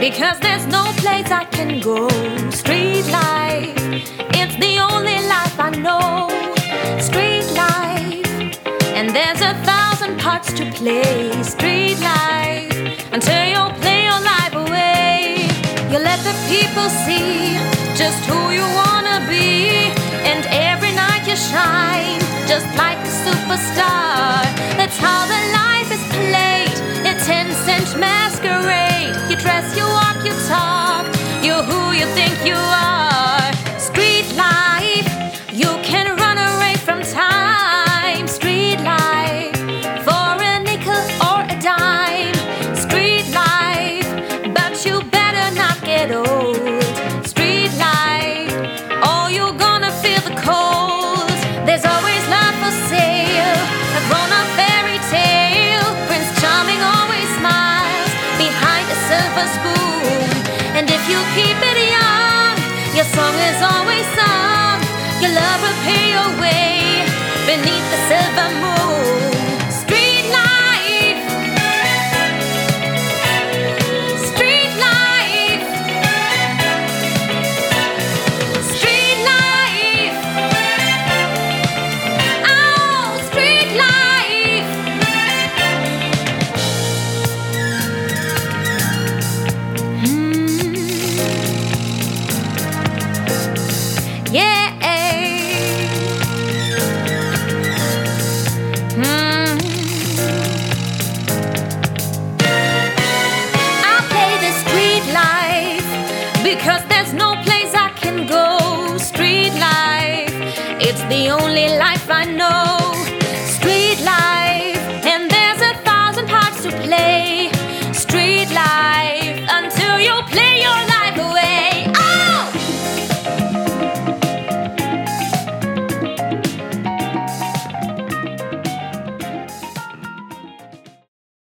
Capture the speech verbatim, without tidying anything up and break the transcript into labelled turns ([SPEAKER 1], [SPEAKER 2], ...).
[SPEAKER 1] because there's no place I can go. Street life, it's the only life I know. Street life, and there's a thousand parts to play. Street life, until you play your life away. You let the people see just who you wanna be, and every night you shine just like a superstar. That's how the life is played, a ten-cent masquerade. You dress, you walk, you talk, you're who you think you are. Street life, you can run away from time. Street life, for a nickel or a dime. Street life, but you better not get old. Street life, oh, you're gonna feel the cold. There's always love for sale, a grown-up fairy tale. Prince Charming always smiles behind a silver spoon. And if you keep it young, your song is always sung. Your love will pay your way beneath the silver moon.